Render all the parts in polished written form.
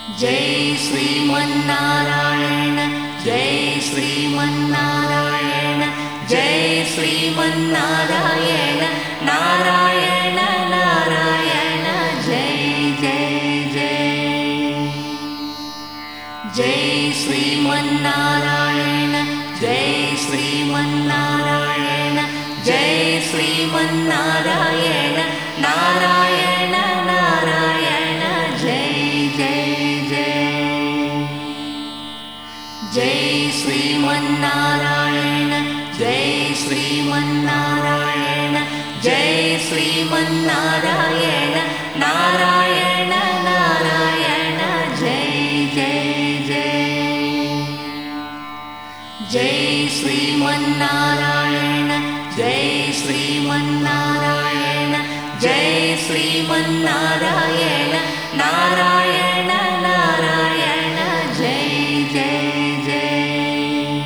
जय श्रीमन्नारायण जय श्रीमन्नारायण जय श्रीमन्नारायण नारायण नारायण जय जय जय जय श्रीमन्नारायण जय श्रीमन्नारायण जय श्रीमन्नारायण नारायण नारायण जय जय जय जय श्रीमन्नारायण जय श्रीमन्नारायण जय श्रीमन्नारायण नारायण नारायण जय जय जय जय श्रीमन्नारायण जय श्रीमन्नारायण जय श्रीमन्नारायण नारायण नारायण जय जय जय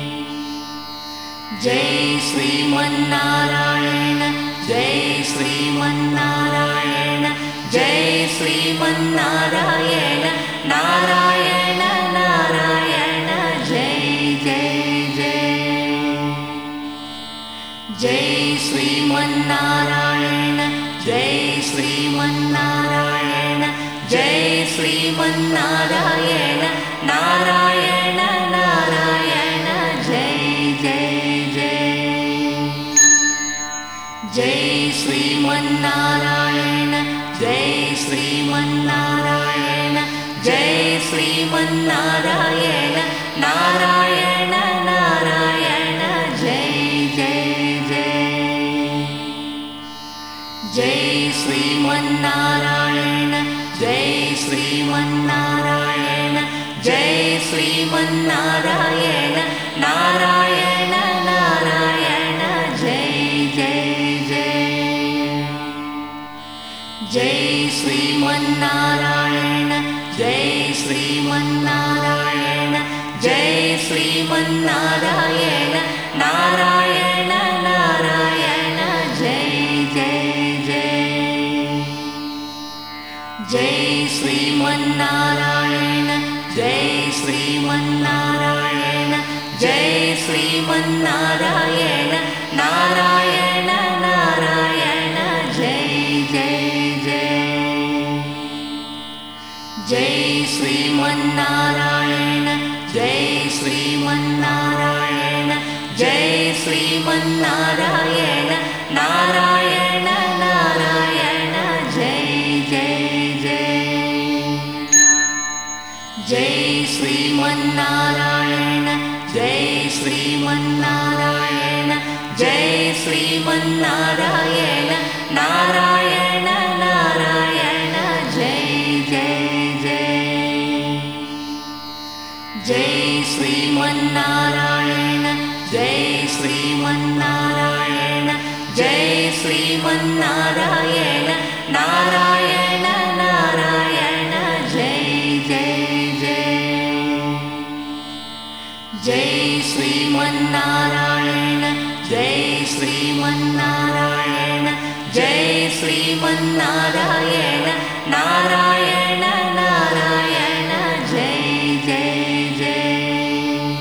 जय श्रीमन्नारायण जय श्रीमन्नारायण जय श्रीमन्नारायण नारायण नारायण जय जय जय जय श्रीमन्नारायण जय श्रीमन्नारायण जय श्रीमन्नारायण नारायण नारायण जय जय जय जय श्रीमन्नारायण जय श्रीमन्नारायण जय श्रीमन्नारायण नारायण नारायण जय जय जय जय श्रीमन्नारायण जय श्रीमन्नारायण जय श्रीमन्नारायण नारायण नारायण जय जय जय जय श्रीमन्नारायण जय श्रीमन्नारायण जय श्रीमन्नारायण नारायण नारायण जय जय जय जय श्रीमन्नारायण जय श्रीमन्नारायण जय श्रीमन्नारायण नारायण नारायण जय जय जय जय श्रीमन्नारायण जय श्रीमन्नारायण जय श्रीमन्नारायण नारायण नारायण जय जय जय जय श्रीमन्नारायण जय श्रीमन्नारायण जय श्रीमन्नारायण नारायण नारायण जय जय जय जय श्रीमन्नारायण जय श्रीमन्नारायण जय श्रीमन्नारायण नारायण नारायण जय जय जय जय श्रीमन्नारायण जय श्रीमन्नारायण जय श्रीमन्नारायण नारायण नारायण जय जय जय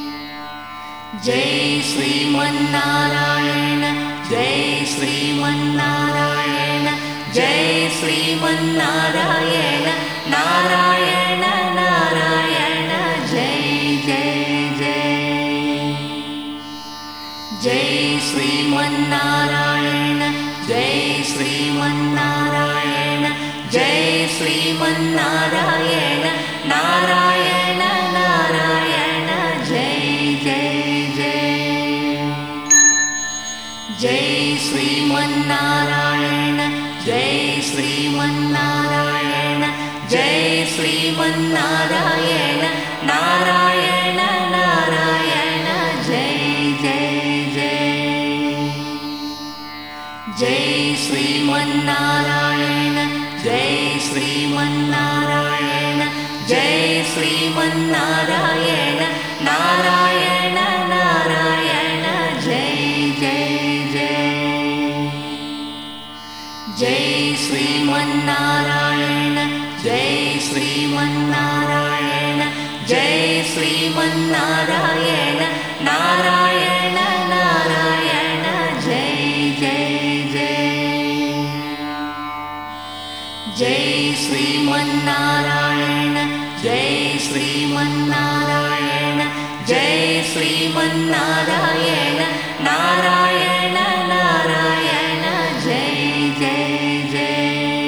जय श्रीमन्नारायण जय श्रीमन्नारायण जय श्रीमन्नारायण नारायण नारायण जय जय जय जय श्रीमन्नारायण जय श्रीमन्नारायण जय श्रीमन्नारायण नारायण नारायण जय जय जय जय श्रीमन्नारायण जय श्रीमन्नारायण जय श्रीमन्नारायण नारायण नारायण जय जय जय जय श्रीमन्नारायण जय श्रीमन्नारायण जय श्रीमन्नारायण नारायण नारायण जय जय जय जय श्रीमन्नारायण जय श्रीमन्नारायण श्रीमन्नारायण नारायण नारायण जय जय जय जय श्रीमन्नारायण जय श्रीमन्नारायण जय श्रीमन्नारायण नारायण नारायण जय जय जय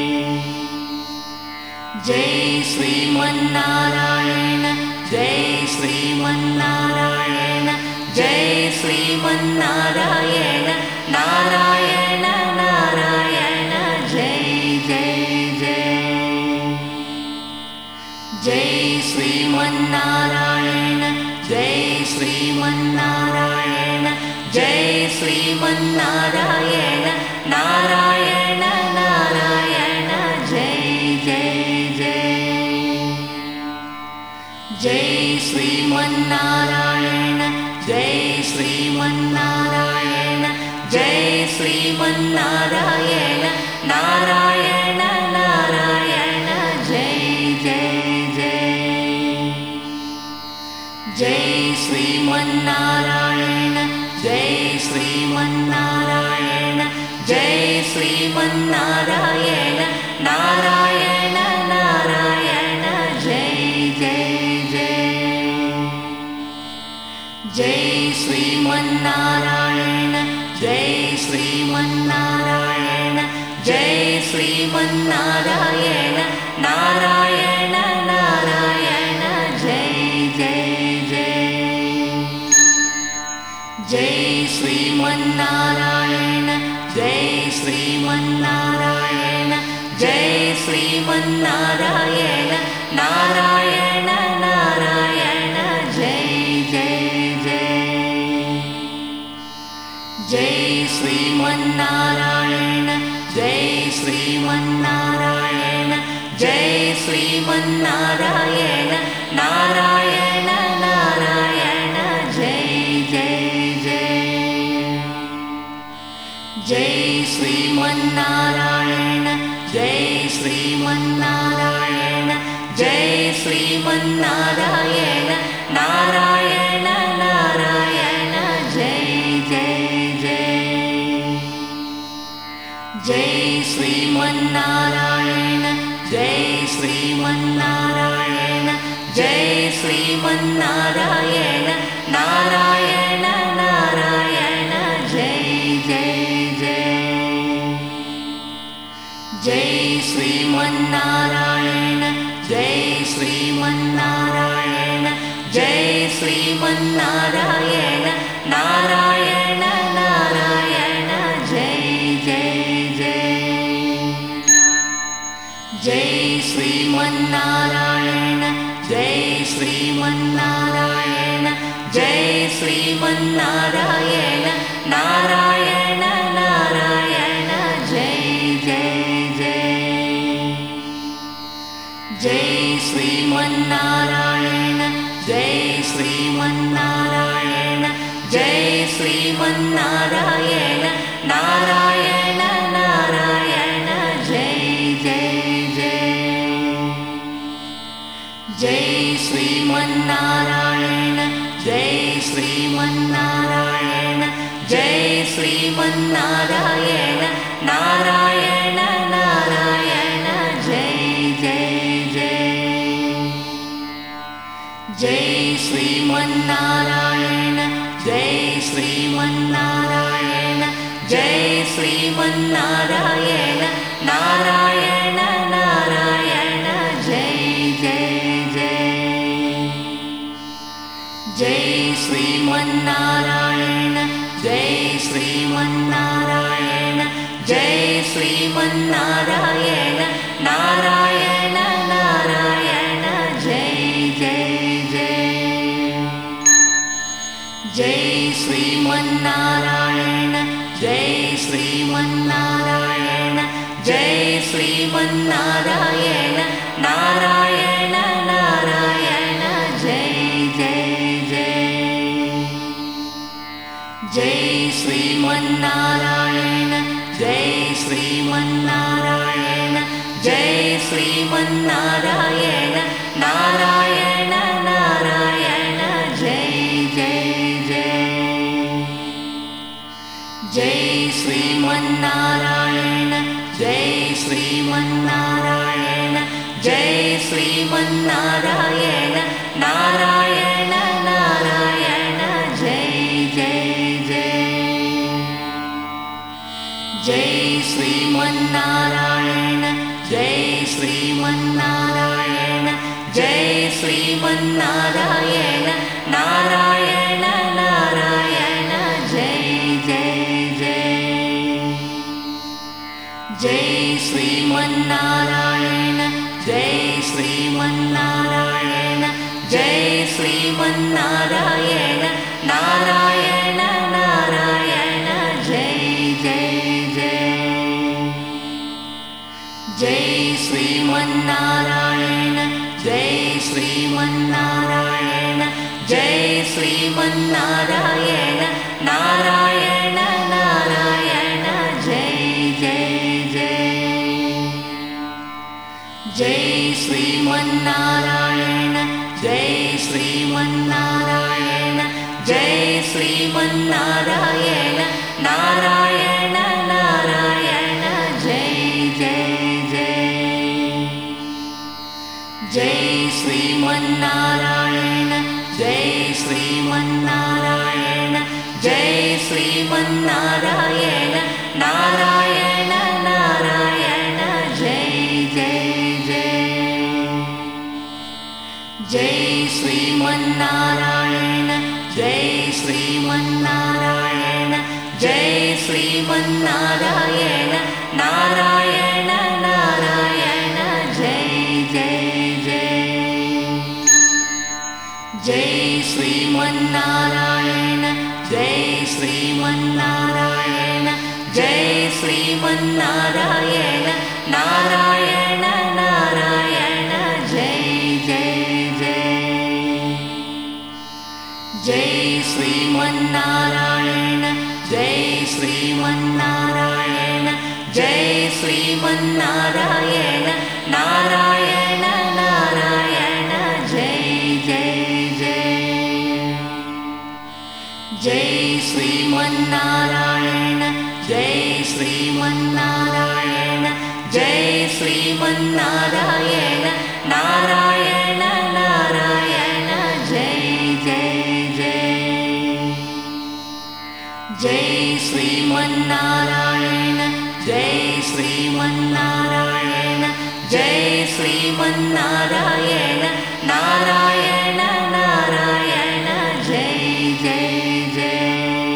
जय श्रीमन्नारायण जय श्रीमन्नारायण जय श्रीमन्नारायण नारायण नारायण जय जय जय जय श्रीमन्नारायण जय श्रीमन्नारायण जय श्रीमन्नारायण नारायण नारायण जय जय जय जय श्रीमन्नारायण जय श्रीमन्नारायण जय श्रीमन्नारायण नारायण नारायण जय जय जय जय श्रीमन्नारायण जय श्रीमन्नारायण जय श्रीमन्नारायण नारायण नारायण जय जय जय जय श्रीमन्नारायण जय श्रीमन्नारायण जय श्रीमन्नारायण नारायण नारायण जय जय जय जय श्रीमन्नारायण जय श्रीमन्नारायण जय श्रीमन्नारायण नारायण नारायण जय जय जय जय श्रीमन्नारायण जय श्रीमन्नारायण जय श्रीमन्नारायण नारायण नारायण जय जय जय जय श्रीमन्नारायण जय श्रीमन्नारायण जय श्रीमन्नारायण नारायण नारायण जय जय जय जय श्रीमन्नारायण जय श्रीमन्नारायण जय श्रीमन्नारायण नारायण नारायण जय जय जय जय श्रीमन्नारायण जय श्रीमन्नारायण जय श्रीमन्नारायण नारायण नारायण जय जय जय जय श्रीमन्नारायण जय श्रीमन्नारायण जय श्रीमन्नारायण नारायण नारायण जय जय जय जय श्रीमन्नारायण जय श्रीमन्नारायण जय श्रीमन्नारायण नारायण नारायण जय जय जय जय श्रीमन्नारायण जय श्रीमन्नारायण जय श्रीमन्नारायण नारायण नारायण जय जय जय जय श्रीमन्नारायण जय श्रीमन्नारायण जय श्रीमन्नारायण नारायण नारायण जय जय जय जय श्रीमन्नारायण जय श्रीमन्नारायण जय श्रीमन्नारायण नारायण नारायण जय जय जय जय श्रीमन्नारायण जय श्रीमन्नारायण जय श्रीमन्नारायण नारायण नारायण जय जय जय जय श्रीमन्नारायण जय श्रीमन्नारायण जय श्रीमन्नारायण नारायण नारायण श्रीमन्नारायण जय श्रीमन्नारायण जय श्रीमन्नारायण नारायण नारायण जय जय जय जय श्रीमन्नारायण जय श्रीमन्नारायण जय श्रीमन्नारायण नारायण नारायण जय जय जय जय श्रीमन्नारायण जय श्रीमन्नारायण जय श्रीमन्नारायण नारायण नारायण जय जय जय जय श्रीमन्नारायण जय श्रीमन्नारायण जय श्रीमन्नारायण नारायण नारायण जय जय जय जय श्रीमन्नारायण जय श्रीमन्नारायण जय श्रीमन्नारायण नारायण नारायण जय जय जय जय श्रीमन्नारायण जय श्रीमन्नारायण जय श्रीमन्नारायण नारायण नारायण जय जय जय जय श्रीमन्नारायण जय श्रीमन्नारायण जय श्रीमन्नारायण नारायण नारायण जय जय जय जय श्रीमन्नारायण जय श्रीमन्नारायण जय श्रीमन्नारायण नारायण नारायण जय जय जय जय श्रीमन्नारायण जय श्रीमन्नारायण जय श्रीमन्नारायण नारायण नारायण जय जय जय जय श्रीमन्नारायण जय श्रीमन्नारायण जय श्रीमन्नारायण नारायण नारायण जय जय जय जय श्रीमन्नारायण जय श्रीमन्नारायण जय श्रीमन्नारायण नारायण नारायण जय जय जय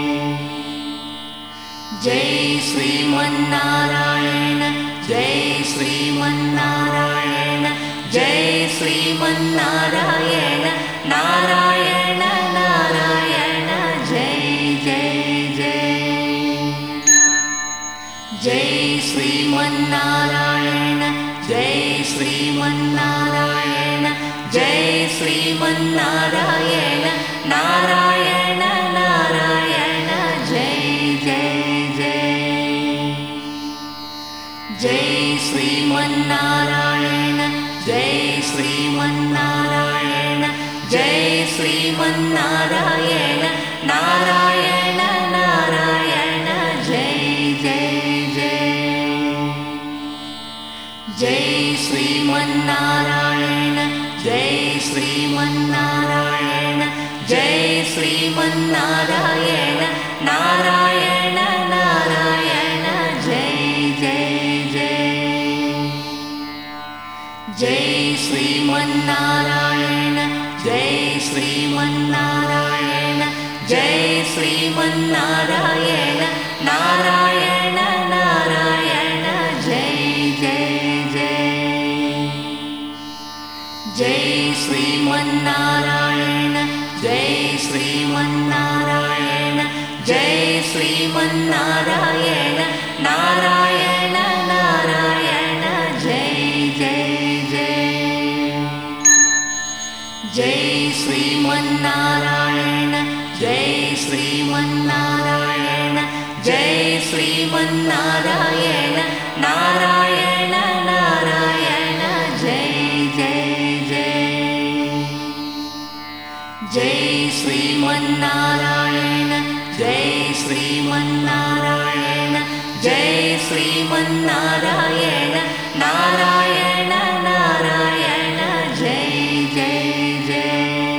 जय श्रीमन्नारायण जय श्रीमन्नारायण जय श्रीमन्नारायण नारायण नारायण जय जय जय जय श्रीमन्नारायण जय श्रीमन्नारायण जय श्रीमन्नारायण नारायण नारायण जय जय जय जय श्रीमन्नारायण जय श्रीमन्नारायण जय श्रीमन्नारायण नारायण नारायण जय जय जय जय श्रीमन्नारायण जय श्रीमन्नारायण जय श्रीमन्नारायण नारायण नारायण जय जय जय जय श्रीमन्नारायण जय श्रीमन्नारायण जय श्रीमन्नारायण नारायण नारायण जय जय जय जय श्रीमन्नारायण जय श्रीमन्नारायण जय श्रीमन्नारायण नारायण नारायण जय जय जय जय श्रीमन्नारायण जय श्रीमन्नारायण जय श्रीमन्नारायण नारायण नारायण जय जय जय जय श्रीमन्नारायण जय श्रीमन्नारायण जय श्रीमन्नारायण नारायण नारायण जय जय जय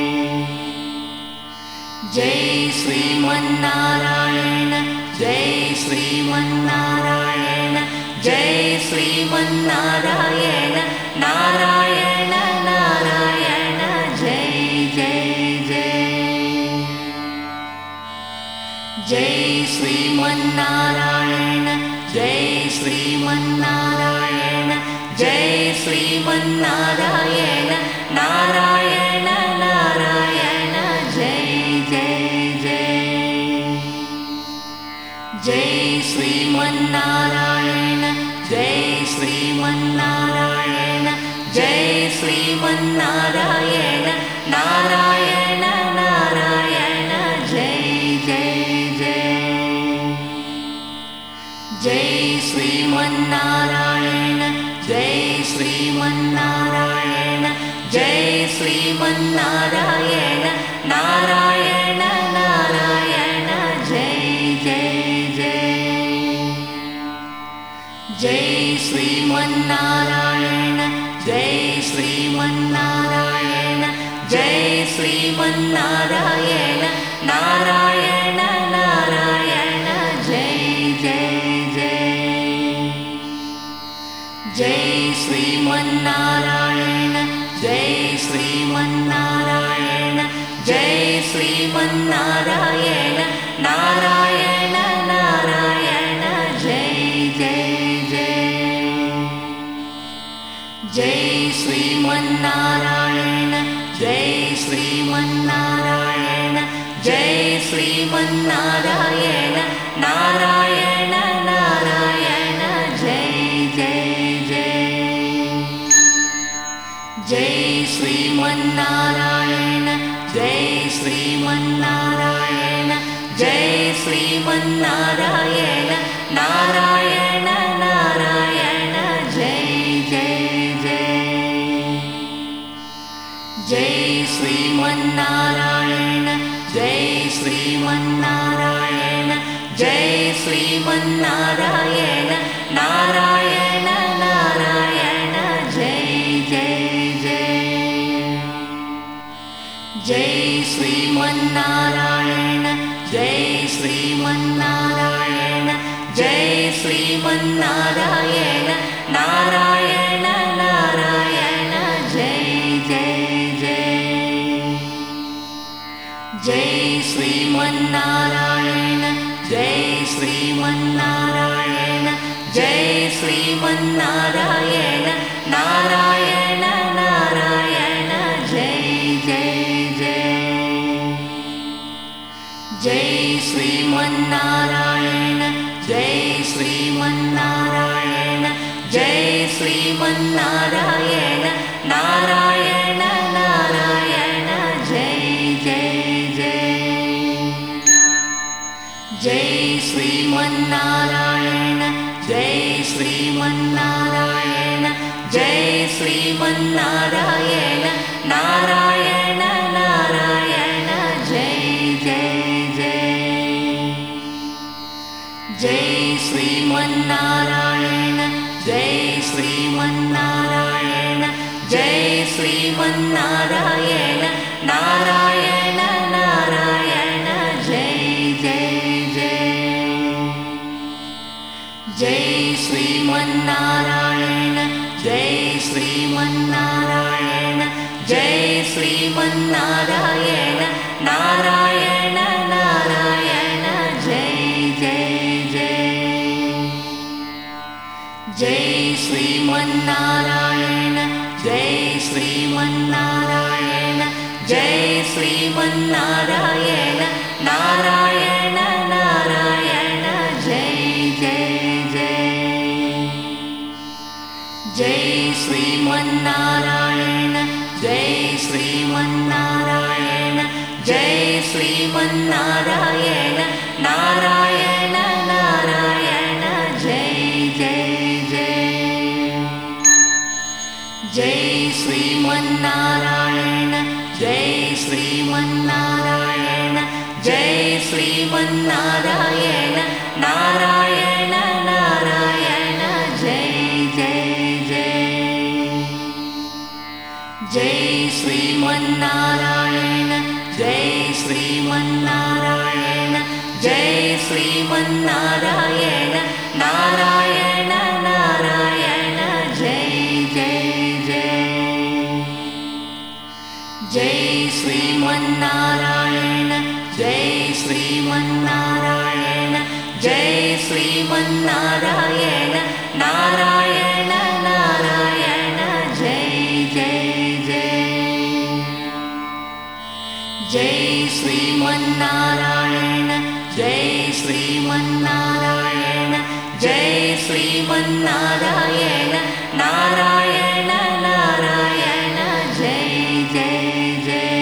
जय श्रीमन्नारायण जय श्रीमन्नारायण जय श्रीमन्नारायण नारायण नारायण जय जय जय जय श्रीमन्नारायण जय श्रीमन्नारायण जय श्रीमन्नारायण नारायण नारायण जय जय जय जय श्रीमन्नारायण जय श्रीमन्नारायण जय श्रीमन्नारायण नारायण नारायण जय जय जय जय श्रीमन्नारायण जय श्रीमन्नारायण जय श्रीमन्नारायण नारायण नारायण जय जय जय जय श्रीमन्नारायण जय श्रीमन्नारायण जय श्रीमन्नारायण नारायण नारायण जय जय जय जय श्रीमन्नारायण जय श्रीमन्नारायण जय श्रीमन्नारायण नारायण नारायण जय जय जय जय श्रीमन्नारायण जय श्रीमन्नारायण जय श्रीमन्नारायण नारायण नारायण जय जय जय जय श्रीमन्नारायण जय श्रीमन्नारायण जय श्रीमन्नारायण नारायण नारायण जय जय जय जय श्रीमन्नारायण जय श्रीमन्नारायण जय श्रीमन्नारायण नारायण नारायण जय जय जय जय श्रीमन्नारायण जय श्रीमन्नारायण जय श्रीमन्नारायण नारायण नारायण जय जय जय जय श्रीमन्नारायण जय श्रीमन्नारायण जय श्रीमन्नारायण नारायण नारायण जय जय जय जय श्रीमन्नारायण जय श्रीमन्नारायण जय श्रीमन्नारायण नारायण नारायण जय जय जय जय श्रीमन्नारायण जय श्रीमन्नारायण जय श्रीमन्नारायण नारायण नारायण जय जय जय जय श्रीमन्नारायण जय श्रीमन्नारायण जय श्रीमन्नारायण नारायण नारायण जय जय जय जय श्रीमन्नारायण जय श्रीमन्नारायण जय श्रीमन्नारायण नारायण नारायण जय जय जय जय श्रीमन्नारायण जय श्रीमन्नारायण जय श्रीमन्नारायण नारायण नारायण जय जय जय जय श्रीमन्नारायण जय श्रीमन्नारायण जय श्रीमन्नारायण नारायण नारायण जय जय जय जय श्रीमन्नारायण जय श्रीमन्नारायण जय श्रीमन्नारायण नारायण नारायण श्रीमन्नारायण जय श्रीमन्नारायण जय श्रीमन्नारायण नारायण नारायण जय जय जय जय श्रीमन्नारायण जय श्रीमन्नारायण जय श्रीमन्नारायण नारायण नारायण जय जय जय जय श्रीमन्नारायण जय श्रीमन्नारायण जय श्रीमन्नारायण नारायण नारायण जय जय जय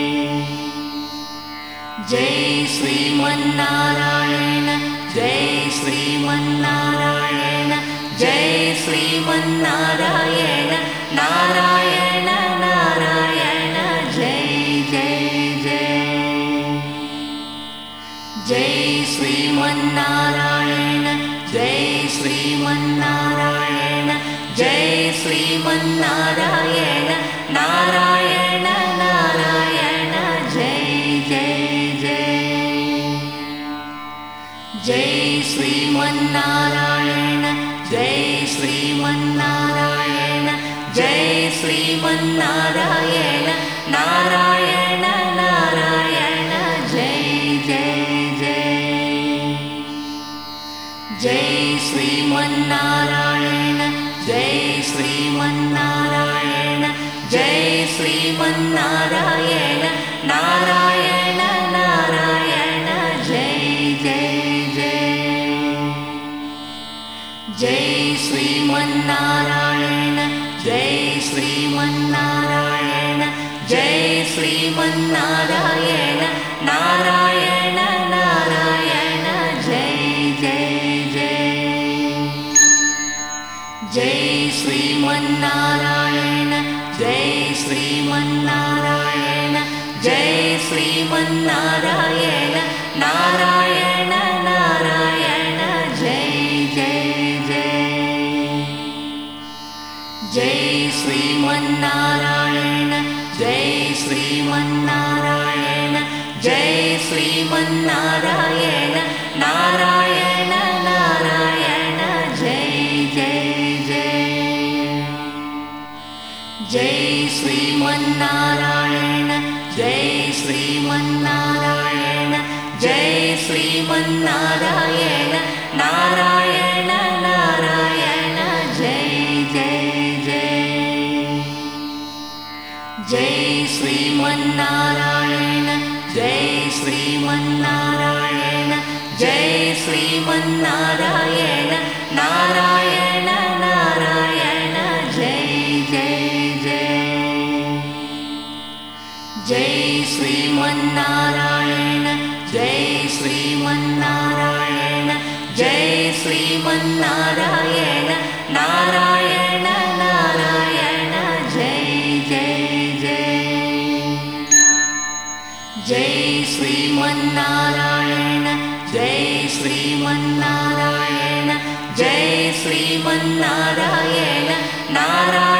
जय श्रीमन्नारायण जय श्रीमन्नारायण जय श्रीमन्नारायण नारायण नारायण जय जय जय जय श्रीमन्नारायण जय श्रीमन्नारायण जय श्रीमन्नारायण नारायण नारायण जय जय जय जय श्रीमन्नारायण जय श्रीमन्नारायण जय श्रीमन्नारायण नारायण नारायण जय जय जय जय श्रीमन्नारायण जय श्रीमन्नारायण जय श्रीमन्नारायण नारायण नारायण जय जय जय श्रीमन्नारायण जय श्रीमन्नारायण जय श्रीमन्नारायण नारायण नारायण जय जय जय जय श्रीमन्नारायण जय श्रीमन्नारायण जय श्रीमन्नारायण नारायण नारायण जय जय जय श्रीमन्नारायण जय श्रीमन्नारायण जय श्रीमन्नारायण नारायण नारायण जय जय जय जय श्रीमन्नारायण जय श्रीमन्नारायण जय श्रीमन्नारायण नारायण नारायण जय जय जय श्रीमन्नारायण जय श्रीमन्नारायण जय श्रीमन्नारायण नारायण नारायण जय जय जय जय श्रीमन्नारायण जय श्रीमन्नारायण जय श्रीमन्नारायण नारायण नारायण जय जय जय श्रीमन्नारायण जय श्रीमन्नारायण जय श्रीमन्नारायण नारायण